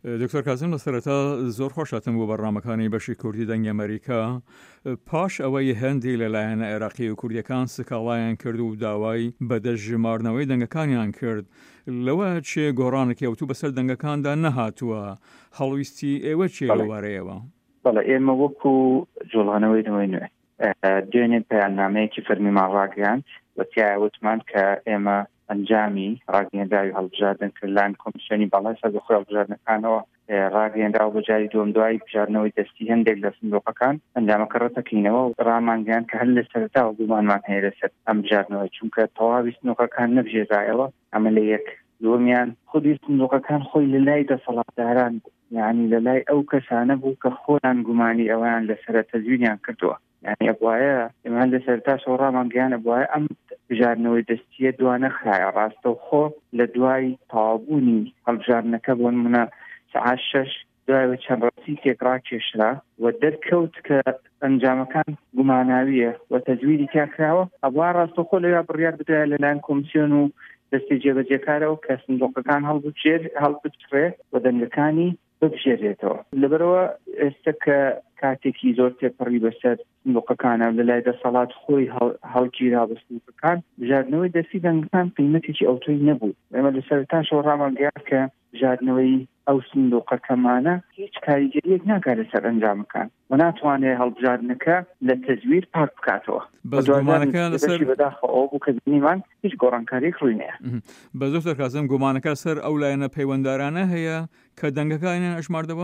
دکتۆر کازم لە سەرەتا زۆر خۆشاتم بۆ بەڕامەکانی بەشی کوردی دەنگی ئەمریکا پاش ئەوەی هەندی لەلایەنە عێراقی و کوردیەکان سکاڵایان کرد و داوای بەدەستژمارنەوەی دەنگەکانیان کرد لەوە چێ گۆڕانێکی ئەوتوو بەسەر دەنگەکاندا نەهاتووە هەڵویستی ئێوە چێ لەوارەیەوە؟ بەڵێ ئێمە وەکو جوڵانەوەی نوێی نوێ دوێنێ پەیامنامەیەکی فەرمیمان ڕاگەیاند وتیایە وتمان کە ئێمە ئەنجامی ڕاگەیەنداوی هەڵبژاردن کرد لایەن کۆمیسیۆنی باڵای سەربەخۆی هەڵبژاردنەکانەوە ڕاگەیەندا و بەجاری دووەم دوای بژاردنەوەی دەستی هەندێک لە سندوقەکان ئەنجامەکە ڕەتەکەینەوە و ڕامانگەیان کە هەر لە سەرەتاوە گومانمان هەیە لەسەر ئەم بژاردنەوەی چونکە تەواوی سندوقەکان نەبژێرایەوە ئەمە لە یەک دووەمیان خودی سندوقەکان خۆی لە لای دەسەڵاتداران یعنی لە لای ئەو کەسانە بوو کە خۆیان گومانی ئەویان لەسەر تەزوینیان کردووە یعنی ئەبوایە ئێمە لە سەرتاشەوە ڕامانگەیان ئەبوایە ئەم بژاردنەوەی دەستیە دوانە خایە ڕاستەوخۆ لە دوای تەوابوونی هەڵبژاردنەکە بۆ نمونە سەعات 6 دوایەوە چەند ڕاستیەک ڕاکێشرا و دەرکەوت کە ئەنجامەکان گوماناویە و تەزویری تیاکراوە ئەبوا ڕاستەوخۆ لەوێ بڕیار بدرێت لەلایەن کۆمیسیۆن و دەستی جێبەجێکارەوە کە سندوقەکان هەڵبچڕێ و دەنگەکانی ببژێرێتەوە لەبەرەوە ئێستا کە کاتێکی زۆر تێپەڕی بەسەر سندوقەکانە لە لای دەسەڵات خۆی هەڵگیرا بە سندوقەکان بژاردنەوەی دەستی دەنگەکان قیمەتێکی ئەوتۆی نەبوو ئێمە لە سەرتاشەوە ڕامانگەیان کە بژاردنەوەی ئەو سندوقەکەمانە هیچ کاریگەریەک ناکات لەسەر ئەنجامەکان و ناتوانێت هەڵبژاردنەکە لە تەزویر پاک بکاتەوە گومانەکە لەسەر بەداخەوە بوو کە بینیمان هیچ گۆڕانکاریەک ڕووی نییە. بە دکتۆر کازم گومانەکە سەر ئەو لایەنە پەیوەنددارانە هەیە کە دەنگەکانیان ئەژماردەوە؟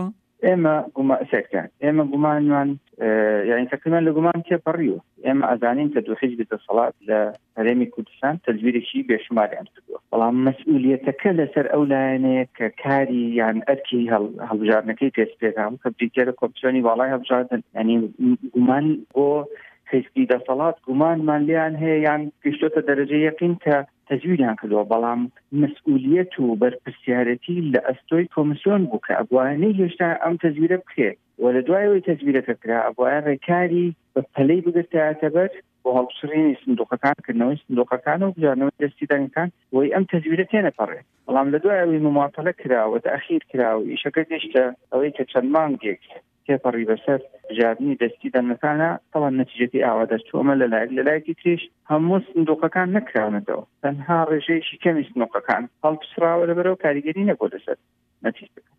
ئێمە گومانمان یعنی تقریبا لە گومان تێپەڕیوە ئێمە ئەزانین کە دوو حیزب دەسەڵات لە هەرێمی کوردستان تەزویرێکی بێشماریان کردووە بەڵام مەسئولیەتەکە لەسەر ئەو لایەنەیە کە کاری یان ئەرکی هەڵبژاردنەکەی پێسپێکام کە بریتێرە کۆمیسیۆنی باڵای هەڵبژاردن یعنی گومان بۆ حیزبی دەسەڵات گومانمان لیان هەیە یان گەیشتۆتە دەرەجەی یەقین کە تەزویریان کردووە بەڵام مەسئولیەت و بەرپرسیارەتی لە ئەستۆی کۆمیسیۆن بوو کە ئەبوایانەی هێشتا ئەم تەزویرە بکرێت و لە دوایەوەی تەزویرەکە کرا ئەبوایە ڕێکاری بە پەلەی بگرتایەتە بەر بۆ هەڵبژێردنی سندوقەکانکردنەوەی سندوقەکان و بژاردنەوەی دەستی دەنگەکان وی ئەم تەزویرە تێنەپەڕێت بەڵام لە دوایەوەی مماتەلە کراوە تەخیر کراوە ئیشەکە گەیشتە ئەوەی کە چەند مانگێک تێپەڕی بەسەر بژاردننی دەستی دەنگەکانە تەڵەن نەتیجەتی ئاوا دەچوو ئەمە لەلایەکی تریش هەموو سندوقەکان نەکراونەتەوە تەنها ڕێژەیەکی کەمی سندوقەکان هەڵبژراوە لەبەرەوە کاریگەری نەبوو لەسەر نەتیجەکە.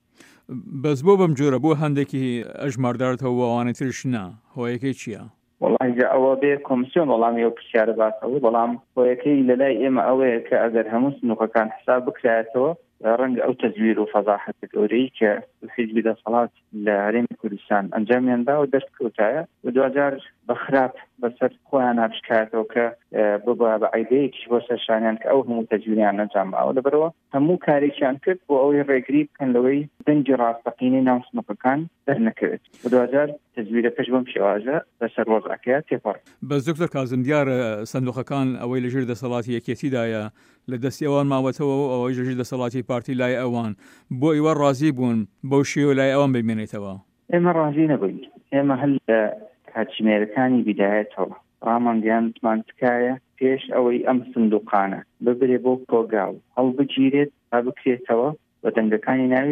بەس بۆ بەم جۆرە بۆ هەندێکی ئەژماردارەوە ئەوانەی تریش نا هۆیەکەی چییە؟ وڵی ئەوە بێ کۆمیسیۆن وەڵامی ئەو پرسیارە باسەوە بەڵام هۆیەکەی لەلای ئێمە ئەوەیە کە ئەگەر هەموو سندوقەکان حساب بکرایەتەوە ڕەنگە ئەو تەزویر و فەزاحەتە گەورەی کە حیزبی دەسەڵات لە هەرێمی کوردستان ئەنجامیاندا و دەستکەوتایە و دوجار بەخراپ بەسەر خۆیان نابشکاتەوە کە ببە بە عیبەیەکیش بۆ سەرشانیان کە ئەو هەموو تەزویریان ئەنجاماوە لەبەرەوە هەموو کارێکیان کرد بۆ ئەوەی ڕێگری بکەن لەوەی دەنگی ڕاستەقینەی ناو سندوقەکان دەرنەکەوێت و دوجار تەزویرەکەش بەم شێوازە بەسەر وەزعەکەیە تێپەڕ. بەس دکتۆر کازم دیارە سندوقەکان ئەوەی لەژێر دەسەڵاتی یەکێتیدایە لە دەستی ئەوان ماوەتەوە و ئەوەی ژێر دەسەڵاتی پارتی لای ئەوان بۆ ئیوە ڕازی بوون بەو شێوە لای ئەوان ببینێتەوە؟ ئێمە ڕازی نەبووین ئێمە هەل لە کاتژمێرەکانی بیدایەتەوە ڕامانگەیاندمان تکایە پێش ئەوەی ئەم سندوقانە ببرێ بۆ کۆگاو هەڵبگیرێت تا بکرێتەوە بە دەنگەکانی ناوی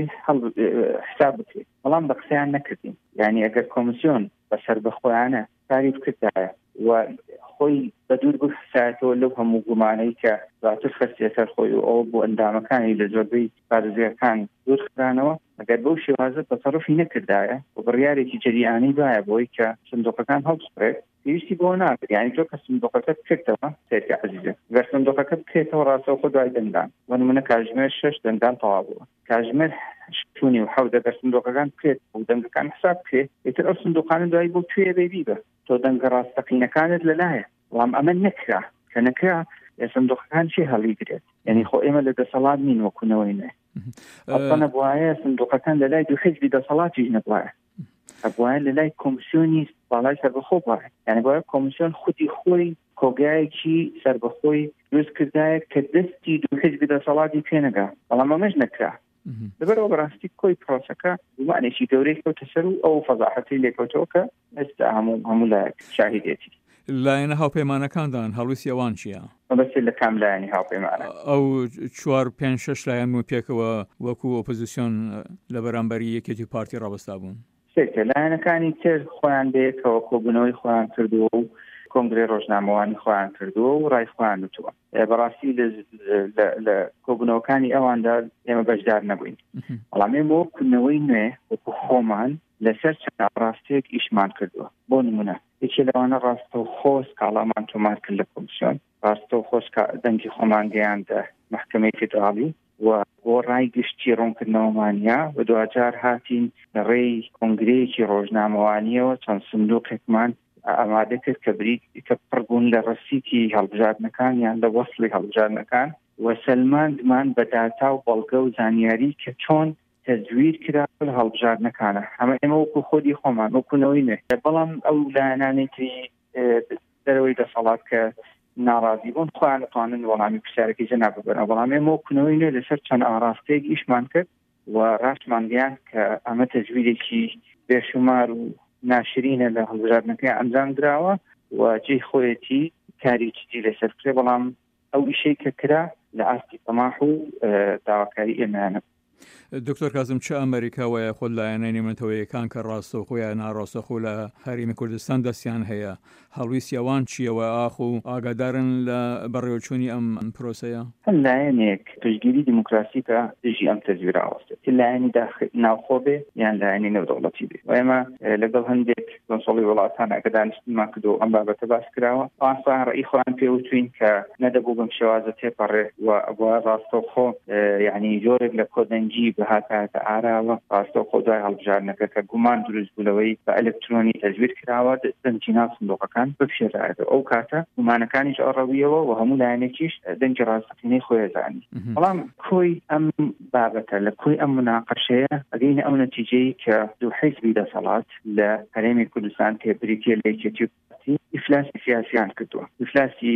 حساب بکرێت بەڵام بە قسەیان نەکردین یعنی ئەگەر کۆمیسیۆن بەسەر بەخۆیانە کاری بکردایە و خۆی بە دوور بخسایەتەوە لەو هەموو گومانەی کە زیاتر خەرسێتەر خۆی و ئەو بۆ ئەندامەکانی لە زۆربەی پارێزگاکان دوور خرانەوە ئەگەر بەو شێوازە بەتەڕەفی نەکردایە و بڕیارێکی جەریانەی وایە بۆی کە سندوقەکان هەڵبژێت پێویستی بۆ ناکرد یعنی تۆ کە سندوقەکەت بکردەوە سێرکە عەزیزە گەر سندوقەکە بکرێتەوە ڕاستەوخۆ دوای دەنگدان بە نمونە کاتژمێر 6 دەنگدان تەواو بووە کاتژمێر 7 و 7 دەگەر سندوقەکان بکرێت و دەنگەکان حساب بکرێت ئیتر ئەو سندوقانە دوای بۆ توێ بێبیبە تۆ دەنگە ڕاستەقینەکانت لەلایە بەڵام ئەمە نەکرا کە نەکرا سندوقەکان چی هەڵیگرێت یعنی خۆ ئێمە لە دەسەڵات نین وەکوونەوەی نێ ئەڵە بواە سندوقەکان لەلای دوو حیزبی دەسەڵاتی نەبواە ئەبواە لەلای کۆمیسیۆنی باڵای سەربەخۆ بواە یعنی بواە کۆمیسیۆن خودی خۆی کۆگایەکی سەربەخۆی دروست کردایە کە دەستی دوو حیزبی دەسەڵاتی پێنەگا بەڵام ئەمەش نەکرا لەبەرەوە بەڕاستی کۆی پرۆسەکە گومانێکی گەورەی کەوتە سەر و ئەو فەزاحەتی لێکەوتەوە کە ئێستا هەموو لایەک شاهیدێتی لایەنە هاوپەیمانەکاندان هەڵویستی ئەوان چییە؟ بەس لە کام لایەنی هاوپەیمانە ئەو 4-5-6 لایەن و پێکەوە وەکو ئۆپۆزیسیۆن لە بەرامبەری یەکێتی پارتی ڕابەستا بوون. سێکە لایەنەکانی تر خۆیان بێتەوە کۆبوونەوەی خۆیان کردووە و کۆنگرێ ڕۆژنامەوانی خۆیان کردووە و ڕای خۆیان وتووە. بەڕاستی لە کۆبوونەوەکانی ئەواندا ئێمە بەشدار نەبووین. بەڵام ئێمە وەکوونەوەی نوێ وەکو خۆمان لەسەر چەند ڕاستەیەک ئیشمان کردووە. بۆ نمونە یەکێ لەوانە ڕاستەوخۆ سکاڵامان تۆمار کرد لە کۆمیسیۆن، ڕاستەوخۆ دەنگی خۆمان گەیاندە محکەمەی فیدراڵی و بۆ ڕای گشتی ڕوونکردنەوەمانیا و دوجار هاتین ڕێی کۆنگرەیەکی ڕۆژنامەوانیەوە چەند سندوقێکمان ئامادە کرد کە پڕبوون لە ڕسیتی هەڵبژاردنەکان یان لە وەسڵی هەڵبژاردنەکان و سەلماندمان بە داتا و بەڵگە و زانیاری کە چۆن تەزویر کراوە لە هەڵبژاردنەکانە. ئەمە ئێمە وەکو خۆدی خۆمان وەکوونەوەی نوێ. بەڵام ئەو لایەنانی تری دەرەوەی دەسەڵات کە ناڕازی بوون خۆیان دەتوانن وەڵامی پرسیارەکەی جەناب ببەن. بەڵام ئێمە وەکوونەوەی نوێ لەسەر چەند ئاراستەیەک ئیشمان کرد و ڕاستمان گەیاند کە ئەمە تەزویرێکی بێشومار و ناشرینە لە هەڵبژاردنەکەی ئەنجام درراوە و جێی خۆیەتی کارێکی لەسەر کرێ. بەڵام ئەو ئیشەی کە کرا لە ئاستی تەماح و داواکاری ئێمەیانە. دکتۆر کازم چه ئەمریکا وایە خۆ لایەنە نێمەتەوەیەکان کە ڕاستەوخۆیان ناڕاستەخۆ لە هەرێمی کوردستان دەستیان هەیە هەڵویستی ئەوان چییەوە ئاخ و ئاگادارن لە بەڕێوەچوونی ئەم پرۆسەیە؟ هەم لایەنێک پشتگیری دیموکراسی کە دژی ئەم تەزویرە ئاوەستێت لایەنی ناوخۆ بێ یان لایەنی نێودەوڵەتی بێ. و ئێمە لەگەڵ هەندێک کۆنسۆڵی وڵاتان ئەگە دانیشتنمان کردو ئەم بابەتە باس کراوە ئەوان خۆیان ڕێی خۆیان پێوتوین کە نەدەبوو بەم شێوازە تێپەڕێ و ڕاستەوخۆ یعنی جۆرێک لە کۆدەنجی بەهاتە ئاراوە ڕاستەوخۆ دوای هەڵبژاردنەکە کە گومان دروست بوولەوەی بە ئەلکترۆنی تەزویر کراوە دەنجی ناو سندوقەکان بپشێرایەوە. ئەو کاتە گومانەکانیش ئەڕەویەوە و هەموو لایەنێکیش دەنگی ڕاستەقینەی خۆی زانی. بەڵام کۆی ئەم بابەتە لە کۆی ئەم مناقەشەیە ئەگەینە ئەو نەتیجەی کە دوو حیزبی دەسەڵات لە هەرێمی کوردستان تێبریتیە لە یەکێتی پارتی ئیفلاسی سیاسیان کردووە، ئیفلاسی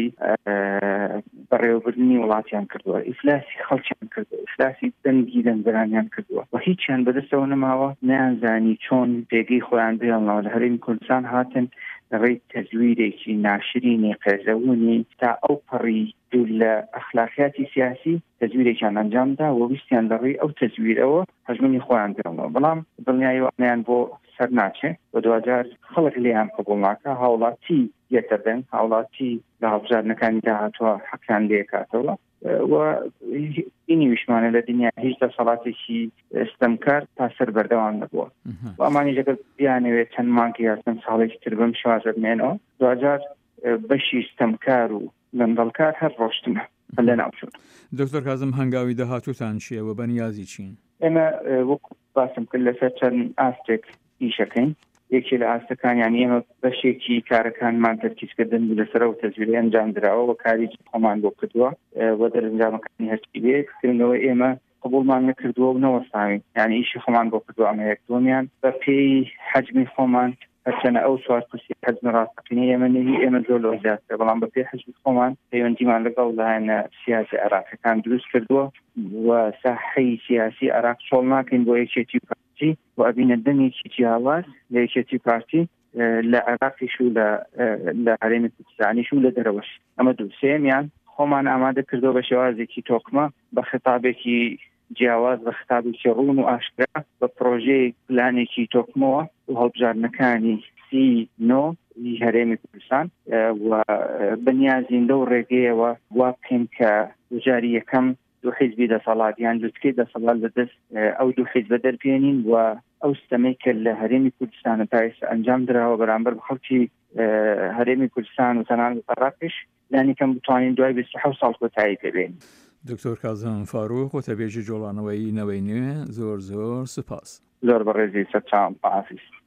بەڕێوەبردننی وڵاتیان کردووە، ئیفلاسی خەڵکیان کردووە، ئیفلاسی دەنگی دەنگدەرانیان کردووە و هیچیان بەدەستەوە نەماوە نەیانزانی چۆن پێگەی خۆیان بێڵنەوە لە هەرێمی کوردستان هاتن ڕێی تەزویرێکی ناشرینی قێزەوونی تا ئەو پەڕی دوو لە ئەخلاقیاتی سیاسی تەزویرێکیان ئەنجامدا و ویستیان لەڕێی ئەو تەزویرەوە هەژمنی خۆیان بێڵنەوە. بەڵام دڵنیاییوانیان بۆ سەر ناچێت و دوجار خەڵک لێیان قبوڵ ناکە هاوڵاتی یەتەدەن هاوڵاتی لە هەڵبژاردنەکانی داهاتوە حەقیان لێکاتەوە و اینی وشمانە لە دنیا هیچ دەسەڵاتێکی ستەمکار تا سەر بەردەوام نەبووە و ئەمانی لەگەر بیانەوێت چەند مانگی یا چەند ساڵێکی تر بەم شێوازە بمێنەوە دوجار بەشی ستەمکار و لەندەڵکار هەر ڕۆشتنە لە ناوچوون. دکتۆر کازم هەنگاوی داهاتووتان چییە و بەنیازی چین؟ ئێمە وەکو باسم کرد لەسەر چەند ئاستێک ئیشەکەین. یەکی لە ئاستەکانیان ئێمە بەشێکی کارەکانمان تەرکیزکردن لەسەر و تەزویری ئەنجام درراوە و کاریی خۆمان بۆ کردووە و دەرەنجامەکانی هەرچی بێ کردنەوە ئێمە قبولمان نەکردووە و نەوەستاوین یعنی ئیشی خۆمان بۆ کردووە ئەمە یەکدۆمیان بە پێی حەجمی خۆمان هەرچەنە ئەو سوار پرسی حەجمی ڕاستەقینەی ئێمە نەوی ئێمە زۆر لەوە زیاترە بەڵام بە پێی حەجمی خۆمان پەیوەندیمان لەگەڵ لایەنە سیاسی عێراقیەکان دروست کردووە و ساحەی سیاسی عێراق چۆڵ ناکەین بۆ یەکێتی پارتی و ئەبینە دەمێکی جیاواز لە یەکێتی پارتی لە عێراقیش و لە هەرێمی کوردستانیش و لە دەرەوەش. ئەمە دوو سێمیان خۆمان ئامادە کردەوە بە شێوازێکی تۆکمە بە خطابێکی جیاواز بە خطابێکی ڕوون و ئاشکرا بە پرۆژەی پلانێکی تۆکمەوە و هەڵبژاردنەکانی نۆ هەرێمی کوردستان و بەنیازین لەو ڕێگەیەوە وا بکەین کە وجاری یەکەم دوو حیزبی دەسەڵاتیان دووتکەی دەسەڵات لەدەست ئەو دوو حیزبە دەربێنین و ئەو ستەمەی کە لە هەرێمی کوردستانە تا ئێستا ئەنجام درراوە بەرامبەر بە خەڵکی هەرێمی کوردستان و تەنانەت عێراقیش لانیکەم بتوانین دوای 27 ساڵ کۆتایی پێبێنین. دکتۆر کازم فاروق وتەبێژی جۆڵانەوەی نەوەی نوێ زۆر سوپاس. زۆر بەڕێزی سەرچاوم.